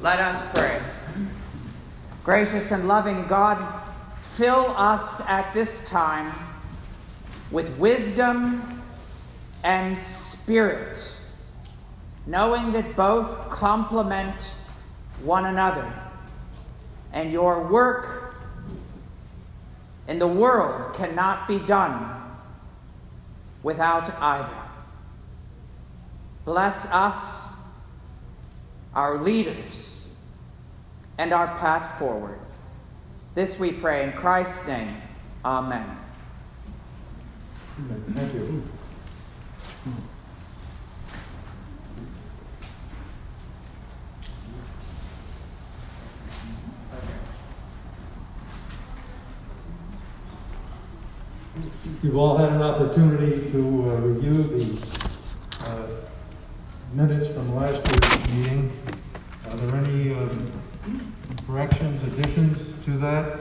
Let us pray. Gracious and loving God, fill us at this time with wisdom and spirit, knowing that both complement one another, and your work in the world cannot be done without either. Bless us, our leaders, and our path forward. This we pray in Christ's name. Amen. Thank you. You've all had an opportunity to review the minutes from last week's meeting. Are there any corrections, additions to that?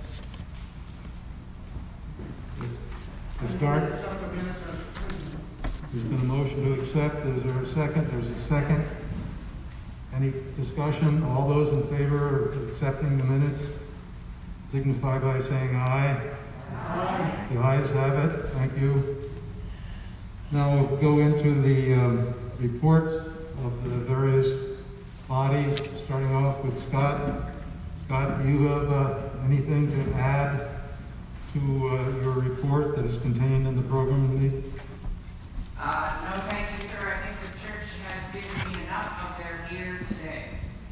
Ms. Gart? There's been a motion to accept. Is there a second? There's a second. Any discussion? All those in favor of accepting the minutes signify by saying aye. Aye. The ayes have it. Thank you. Now we'll go into the reports of the various bodies, starting off with Scott. Scott, do you have anything to add to your report that is contained in the program? No, thank you, sir. I think the church has given me enough of their ear today.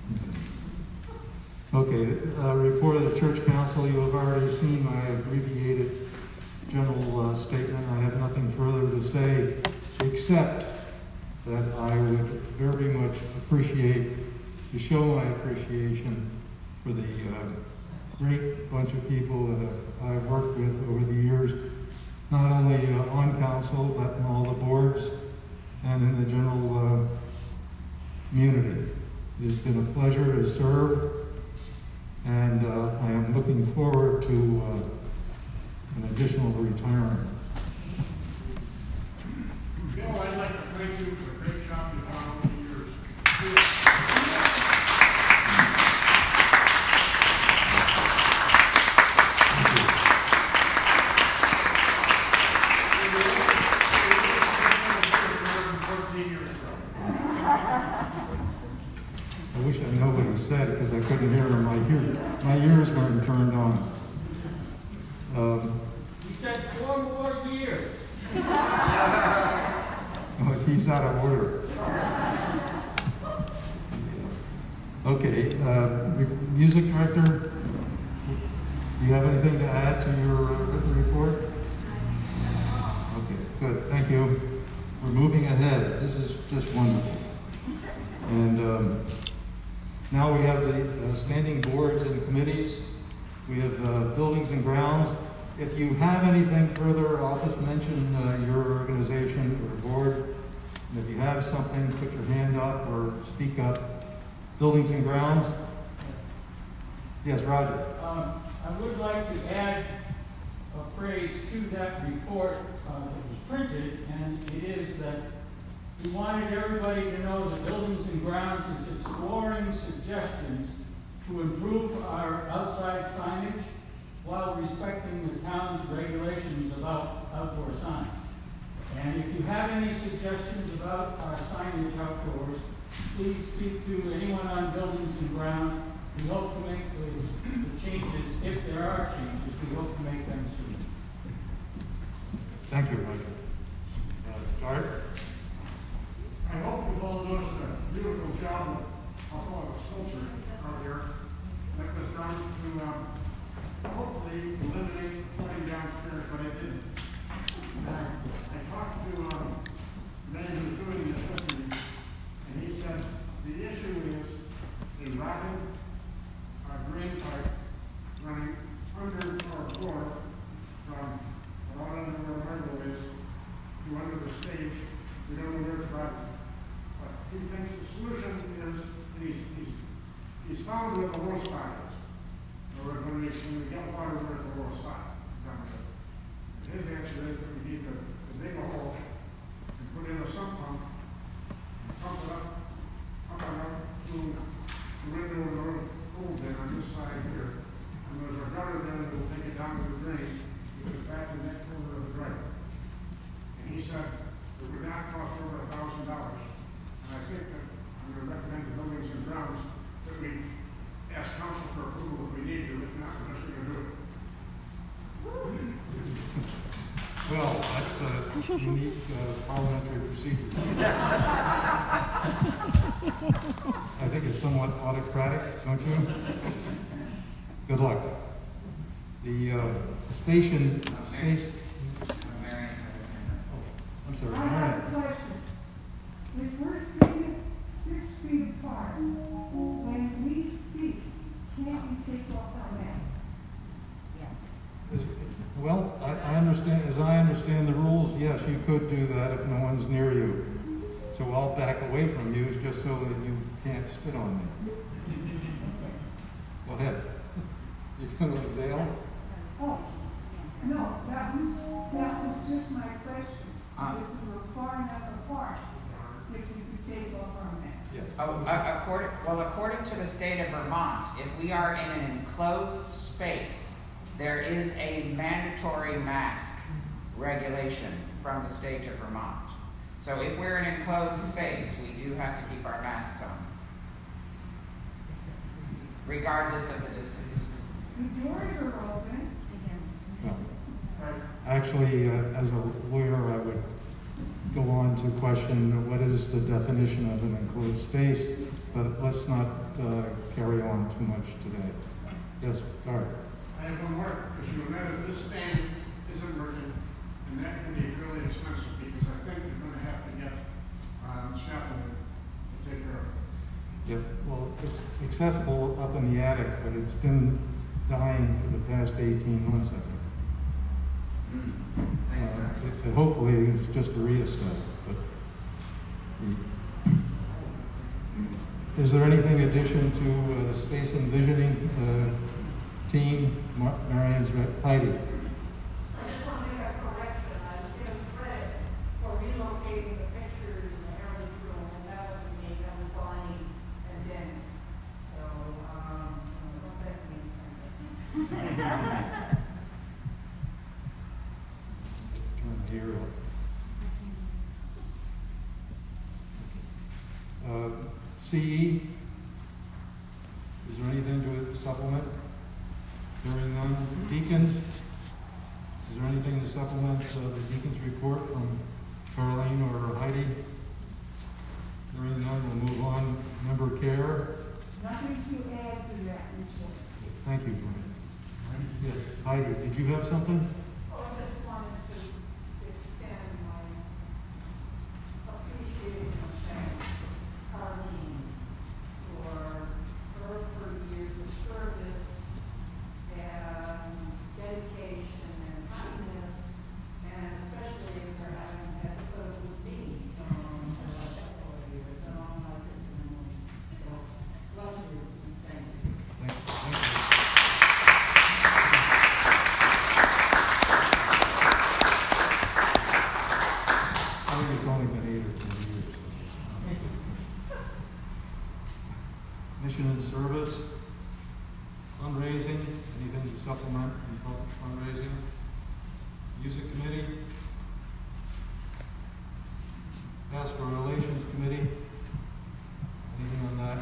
Okay, report of the church council. You have already seen my abbreviated general statement. I have nothing further to say except that I would very much appreciate to show my appreciation for the great bunch of people that I've worked with over the years, not only on council, but in all the boards and in the general community. It has been a pleasure to serve, and I am looking forward to an additional retirement. Bill, I'd like to thank you for the great job you've done over the years. I wish I knew what he said because I couldn't hear him. My ears weren't turned on. He said 4 more years. Oh, he's out of order. Okay, music director, do you have anything to add to your written report? Okay, good, thank you. We're moving ahead. This is just wonderful. And now we have the standing boards and committees. We have buildings and grounds. If you have anything further, I'll just mention your organization or board. And if you have something, put your hand up or speak up. Buildings and grounds. Yes, Roger. I would like to add a phrase to that report that was printed, and it is that we wanted everybody to know the Buildings and Grounds is exploring suggestions to improve our outside signage while respecting the town's regulations about outdoor signs. And if you have any suggestions about our signage outdoors, please speak to anyone on Buildings and Grounds. We hope to make the changes, if there are changes, we hope to make them soon. Thank you, Roger. Art? I hope you've all noticed a beautiful job of sculpture earlier that was done to hopefully eliminate flooding downstairs, but it didn't. I talked to the man who's doing this with me, and he said the issue is a rotted drain pipe running under our floor from around under where the window is to under the stage. We don't know where it's rotted. But he thinks the solution is he's found where the low spot is. Or when we get water where the low spot down there. His answer is that we need to dig a hole and put in a sump pump and pump it up to where he said it would not cost over $1,000. And I think that I'm going to recommend the Buildings and Grounds that we ask council for approval if we need to. If not, we're just going to do it. Well, that's a unique parliamentary procedure. I think it's somewhat autocratic, don't you? Good luck. The space. I'm sorry, I have a Marion. question. If we're seated 6 feet apart, when we speak, can't we take off our mask? Yes. Well, I understand, as I understand the rules, yes, you could do that if no one's near you. So I'll back away from you just so that you can't spit on me. Go ahead. You're going to Dale? Oh, no, that was just my question. If we were far enough apart, if we could take off our masks. Yes. According to the state of Vermont, if we are in an enclosed space, there is a mandatory mask regulation from the state of Vermont. So if we're in an enclosed space, we do have to keep our masks on, regardless of the distance. The doors are open. No. Actually, as a lawyer, I would go on to question what is the definition of an enclosed space, but let's not carry on too much today. Yes, Art. I have one more issue, and that is this stand isn't working, and that can be really expensive because I think you're going to have to get scaffolding to take care of it. Yep. Well, it's accessible up in the attic, but it's been dying for the past 18 months, I think. Hopefully it's just a rheostat. But is there anything in addition to the space envisioning team? Marion's Heidi. I just want to make a correction. I was given credit for relocating the pictures in the heritage room, and that wasn't me. That was Bonnie and Dennis. So, what's that mean? Turn the ear up. CE. Is there anything to supplement? Hearing none. Deacons. Is there anything to supplement the deacons report from Charlene or Heidi? Hearing none, we'll move on. Member care. Nothing to add to that report. Thank you, Brian. Yes, Heidi, did you have something? Oh, I just wanted to extend my appreciation of Carlene for her 30 years of service and dedication and kindness, and especially for having had to put up with me for the last couple of years and all my testimony. So, love you and thank you. Thank you. I think it's only been 8 or 10 years. So. Mission and service, fundraising, anything to supplement in fundraising? Music committee, pastoral relations committee, anything on that?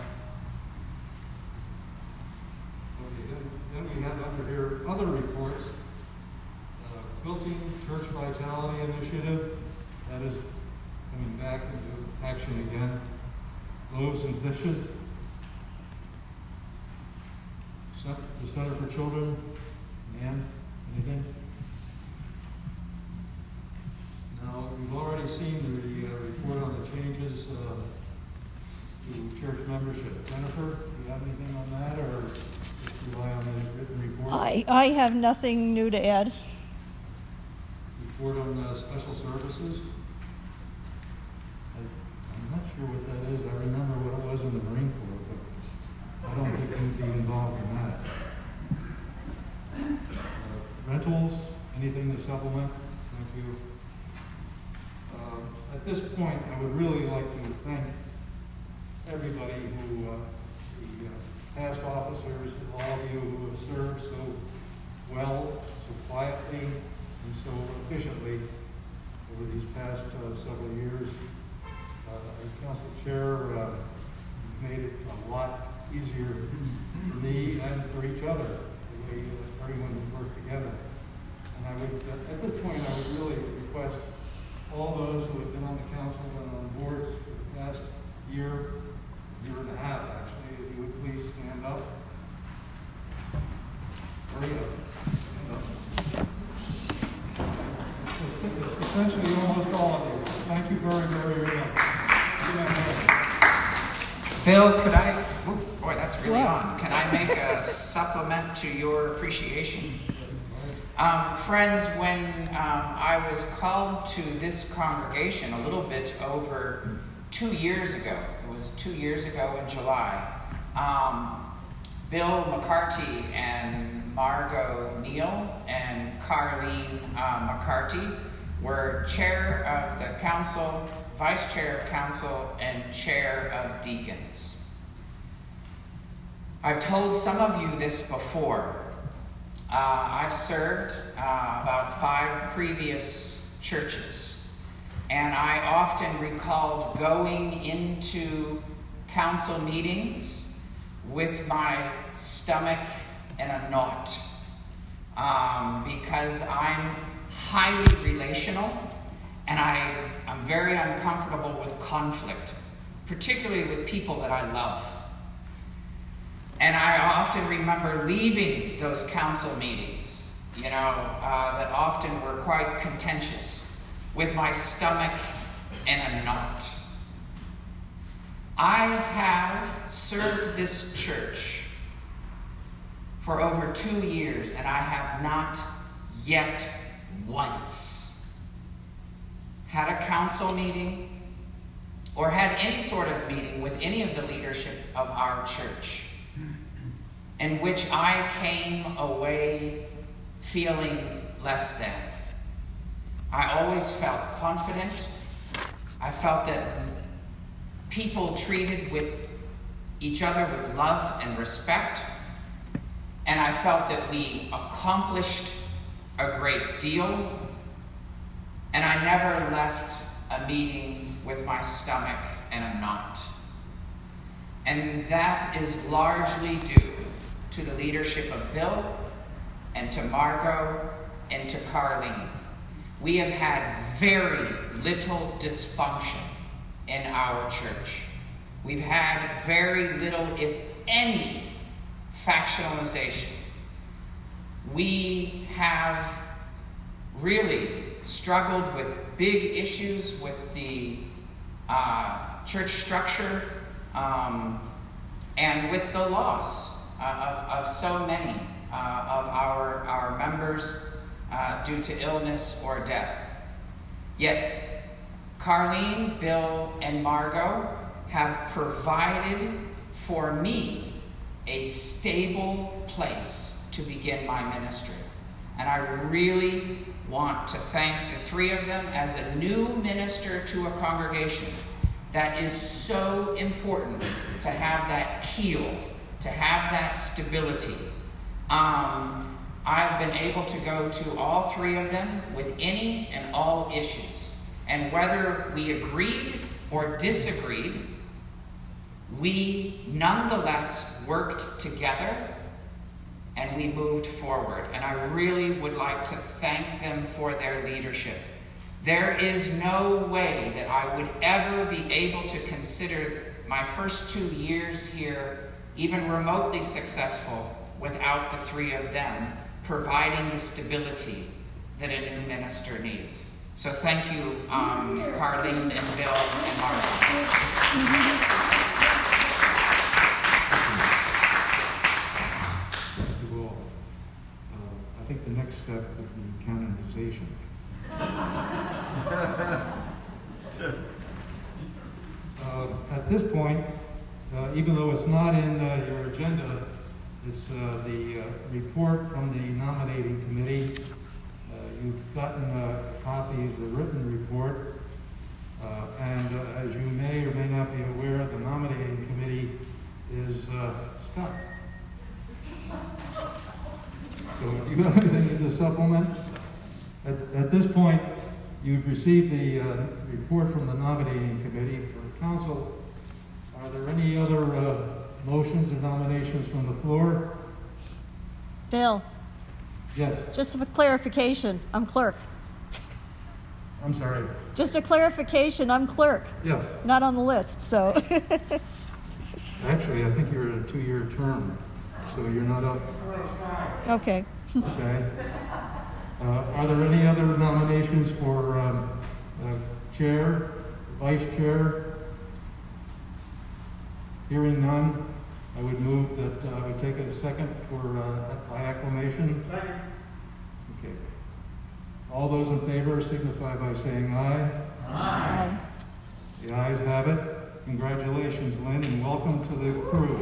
Okay, then we have under here other reports. Quilting Church Vitality Initiative, that is coming back into action again. Loaves and Fishes. The Center for Children, Nan, anything? Now, we've already seen the report on the changes to church membership. Jennifer, do you have anything on that, or just rely on the written report? I have nothing new to add. Report on special services. I'm not sure what that is. I remember what it was in the Marine Corps, but I don't think we'd be involved in that. Rentals, anything to supplement? Thank you. At this point, I would really like to thank everybody who, the past officers, all of you who have served so well, so quietly, and so efficiently over over these past several years. As council chair, it's made it a lot easier for me and for each other, the way everyone would work together. And I would, at this point, I would really request all those who have been on the council and on boards for the past year and a half, actually, if you would please stand up. Hurry up. Stand up. It's essentially almost all of you. Thank you very, very much. Bill, could I, oh boy, that's really on. Can I make a supplement to your appreciation? Friends, when I was called to this congregation a little bit over 2 years ago, it was 2 years ago in July, Bill McCarty and Margot Neal and Carleen McCarty were chair of the council, vice chair of council, and chair of deacons. I've told some of you this before. I've served about 5 previous churches, and I often recalled going into council meetings with my stomach in a knot, because I'm highly relational, and I'm very uncomfortable with conflict, particularly with people that I love. And I often remember leaving those council meetings, that often were quite contentious, with my stomach in a knot. I have served this church for over 2 years, and I have not yet once had a council meeting or had any sort of meeting with any of the leadership of our church in which I came away feeling less than. I always felt confident. I felt that people treated with each other with love and respect. And I felt that we accomplished a great deal. And I never left a meeting with my stomach in a knot. And that is largely due to the leadership of Bill and to Margot and to Carleen. We have had very little dysfunction in our church. We've had very little, if any, factionalization. We have really struggled with big issues with the church structure and with the loss of so many of our members due to illness or death. Yet Carleen, Bill, and Margot have provided for me a stable place to begin my ministry. And I really want to thank the 3 of them as a new minister to a congregation. That is so important to have that keel, to have that stability. I've been able to go to all 3 of them with any and all issues. And whether we agreed or disagreed, we nonetheless worked together and we moved forward. And I really would like to thank them for their leadership. There is no way that I would ever be able to consider my first 2 years here even remotely successful without the 3 of them providing the stability that a new minister needs. So thank you, Carleen and Bill and Martha. Thank you all. I think the next step would be canonization. At this point, even though it's not in your agenda, it's the report from the nominating committee. You've gotten a copy of the written report, and as you may or may not be aware, the nominating committee is Scott. So do you have anything to supplement? At this point, You've received the report from the nominating committee for council. Are there any other motions or nominations from the floor? Bill, Yes, just for clarification, I'm clerk. I'm sorry. Just a clarification, I'm clerk, Yes, not on the list, so. actually, I think you're in a 2-year term, so you're not up. Okay. Okay. Are there any other nominations for chair, vice chair? Hearing none, I would move that I would take a second for by acclamation. Second. Okay. All those in favor signify by saying aye. Aye. The ayes have it. Congratulations, Lynn, and welcome to the crew.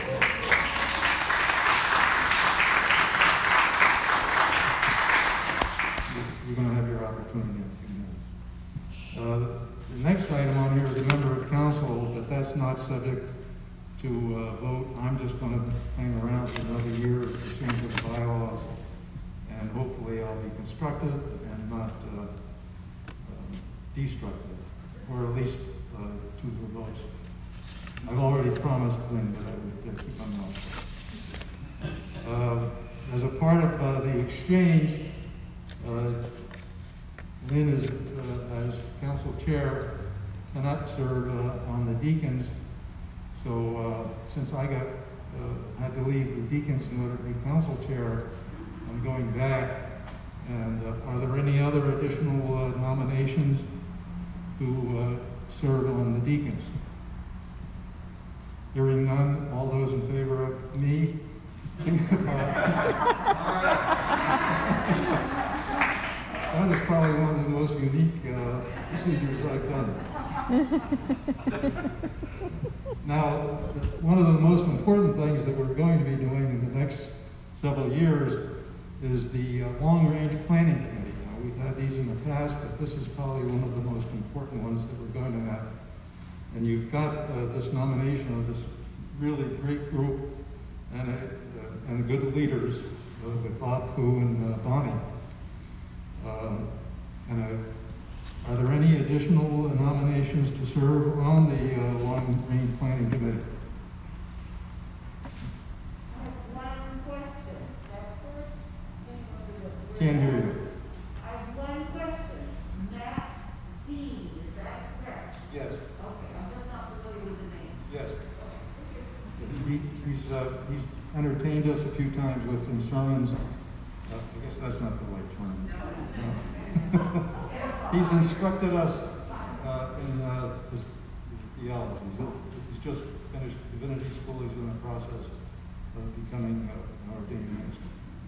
You're going to have your opportunity in a few minutes. The next item on here is a member of council, but that's not subject to vote. I'm just going to hang around for another year to change the bylaws, and hopefully I'll be constructive and not destructive, or at least 2 votes. I've already promised Lynn that I would keep my mouth shut. As a part of the exchange, Lynn is, as council chair, cannot serve on the deacons. So since I had to leave the deacons in order to be council chair, I'm going back. And are there any other additional nominations to serve on the deacons? Hearing none, all those in favor of me? That is probably one of the most unique procedures I've done. Now, one of the most important things that we're going to be doing in the next several years is the long-range planning committee. Now, we've had these in the past, but this is probably one of the most important ones that we're going to have. And you've got this nomination of this really great group and good leaders with Bob Pooh and Bonnie. Are there any additional nominations to serve on the long-range planning committee? I have one question. That first thing on the Can't hear you. I have one question. Matt Dean, is that correct? Yes. Okay, I'm just not familiar with the name. Yes. Okay. He's entertained us a few times with some sermons. I guess that's not the right term. No. He's instructed us in his theology. He's just finished divinity school. He's in the process of becoming an ordained minister.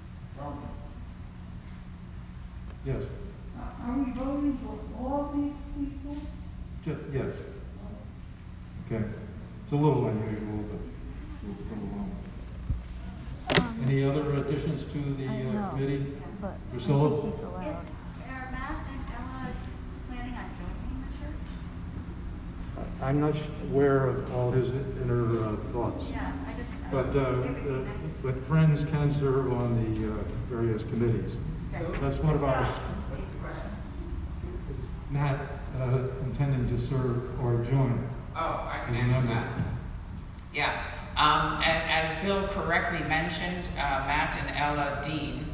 Yes. Are we voting for all these people? Yes. Okay. It's a little unusual, but we'll go along. Any other additions to the I know, committee? but Priscilla? I think he's allowed. Are Matt and Ella planning on joining the church? I'm not aware of all his inner thoughts. Yeah, I just. But friends can serve on the various committees. Okay. That's one of our, What's the question? not intending to serve or join. Oh, I As can a answer member. that. Yeah. As Bill correctly mentioned, Matt and Ella Dean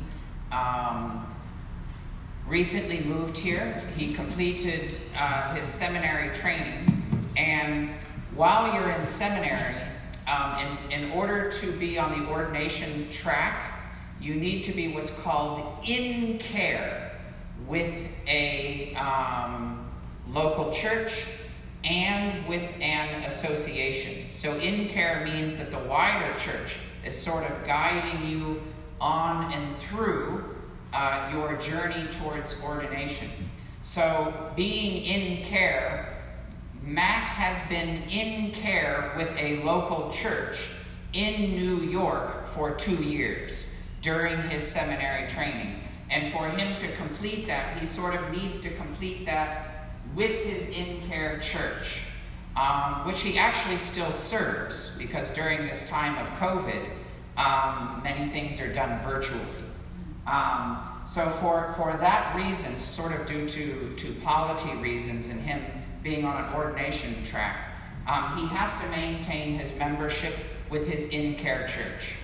recently moved here. He completed his seminary training. And while you're in seminary, in order to be on the ordination track, you need to be what's called in care with a local church and with an association. So in care means that the wider church is sort of guiding you on and through your journey towards ordination. So being in care, Matt has been in care with a local church in New York for 2 years during his seminary training. And for him to complete that, he sort of needs to complete that with his in-care church, which he actually still serves, because during this time of COVID, many things are done virtually. So for that reason, sort of due to polity reasons and him being on an ordination track, he has to maintain his membership with his in-care church.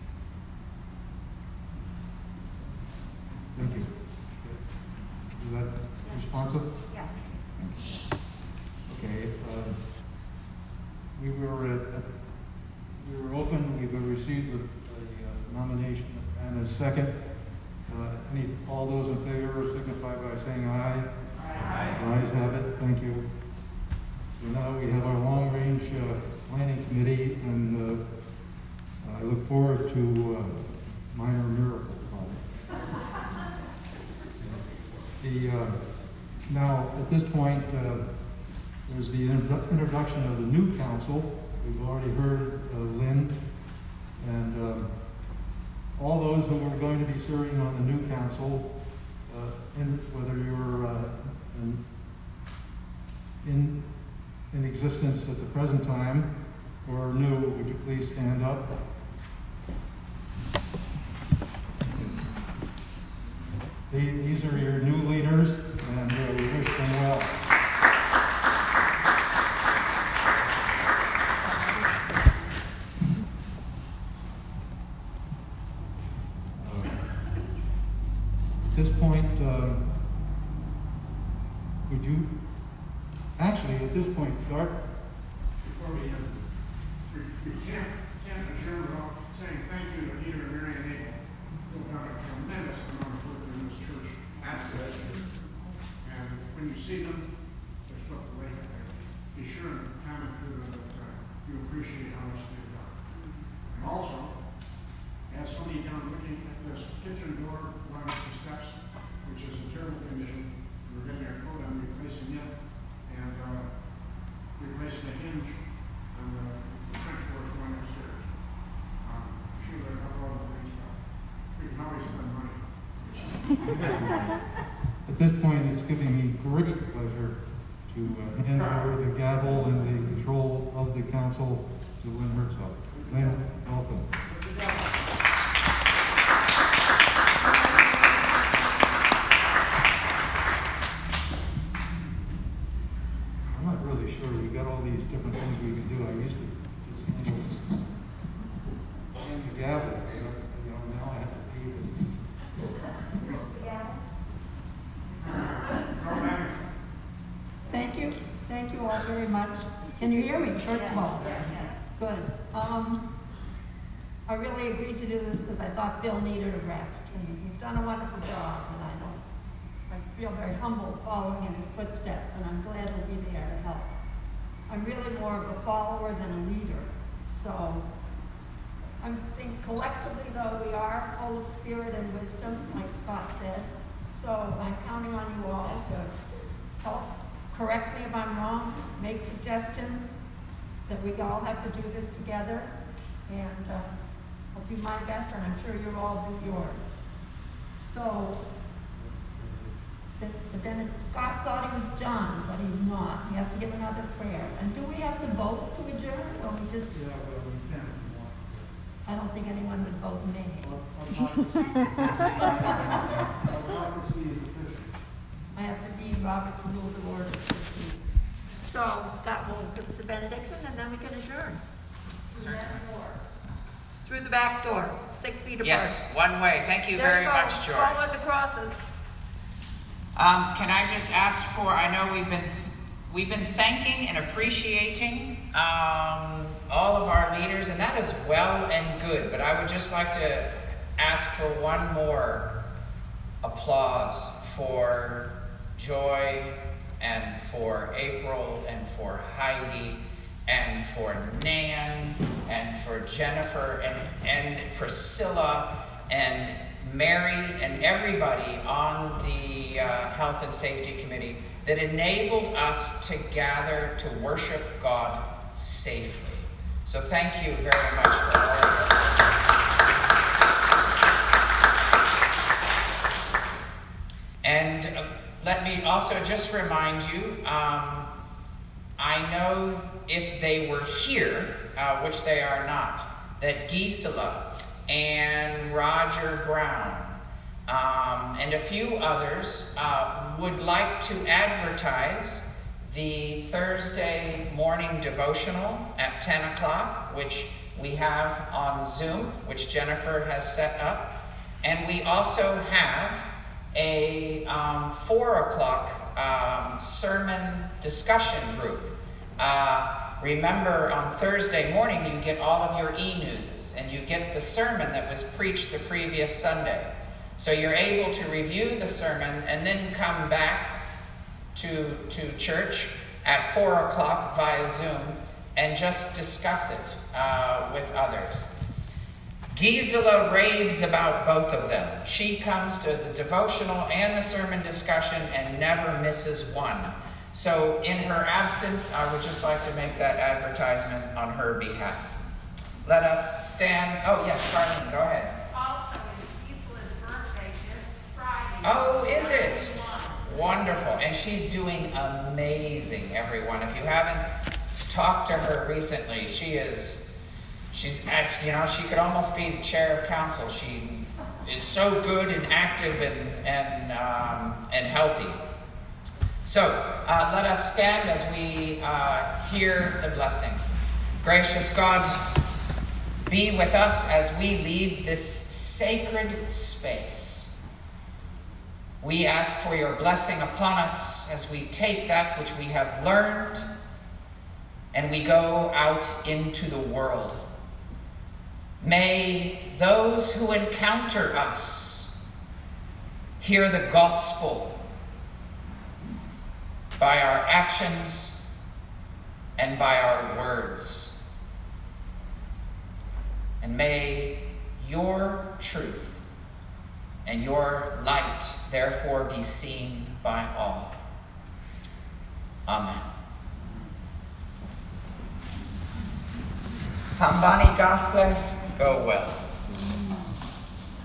Thank you. Is that responsive? Yeah. Okay. We were open. We've received a nomination and a second. All those in favor signify by saying aye. Aye. Ayes have it. Thank you. So now we have our long-range planning committee, and I look forward to minor miracle. Now, at this point, there's the introduction of the new council. We've already heard Lynn, and all those who are going to be serving on the new council, whether you're in existence at the present time or new, would you please stand up? These are your new leaders, and we wish them well. At this point, would you, actually, at this point, Dart? Before we can't adjourn without saying thank you to Peter and Mary and Abel, who've done a tremendous amount of work in this church. Absolutely. And when you see them, they're stuck the lake there. Be sure and comment to them that you appreciate how much they've done. And also, as somebody down looking at this kitchen door, one of the steps, which is in terrible condition, we're getting our code on replacing it and replacing the hinge on the French doors going upstairs. Sure, there are a couple other things, but we can always spend money. At this point, it's giving me great pleasure to hand over the gavel and the control of the council to Lynn Herzog. Lynn, welcome. I'm not really sure. We got all these different things we can do. I used to just hand the gavel. Now I have to leave it. Thank you all very much. Can you hear me, first of all? Yes. Good. I really agreed to do this because I thought Bill needed a rest. And he's done a wonderful job, and I feel very humbled following in his footsteps, and I'm glad he'll be there to help. I'm really more of a follower than a leader. So I think collectively, though, we are full of spirit and wisdom, like Scott said. So I'm counting on you all to help correct me if I'm wrong, make suggestions, that we all have to do this together. And I'll do my best, and I'm sure you'll all do yours. So, Scott thought he was done, but he's not. He has to give another prayer. And do we have to vote to adjourn, or we just... Yeah, but we can. I don't think anyone would vote me. I have to read Robert's Rules of Order. So Scott will give us the benediction, and then we can adjourn. Through the back door, 6 feet apart. Yes, one way. Thank you There very you go. much, Joy. Follow the crosses. Can I just ask for? I know we've been thanking and appreciating all of our leaders, and that is well and good. But I would just like to ask for one more applause for Joy and for April and for Heidi and for Nan and for Jennifer and Priscilla and Mary and everybody on the Health and Safety Committee that enabled us to gather to worship God safely. So thank you very much for all of that. And let me also just remind you, I know if they were here, which they are not, that Gisela and Roger Brown and a few others would like to advertise the Thursday morning devotional at 10 o'clock, which we have on Zoom, which Jennifer has set up. And we also have a 4 o'clock sermon discussion group. Remember, on Thursday morning, you get all of your e-newses, and you get the sermon that was preached the previous Sunday. So you're able to review the sermon and then come back to church at 4 o'clock via Zoom and just discuss it with others. Gisela raves about both of them. She comes to the devotional and the sermon discussion and never misses one. So in her absence, I would just like to make that advertisement on her behalf. Let us stand. Oh, yes, Carlene, go ahead. Also, it's Gisela's birthday this Friday. Oh, is it? Wonderful. And she's doing amazing, everyone. If you haven't talked to her recently, she's, she could almost be the chair of council. She is so good and active and healthy. So let us stand as we hear the blessing. Gracious God, be with us as we leave this sacred space. We ask for your blessing upon us as we take that which we have learned and we go out into the world. May those who encounter us hear the gospel by our actions and by our words. And may your truth and your light therefore be seen by all. Amen. Hambani Gosle, go well.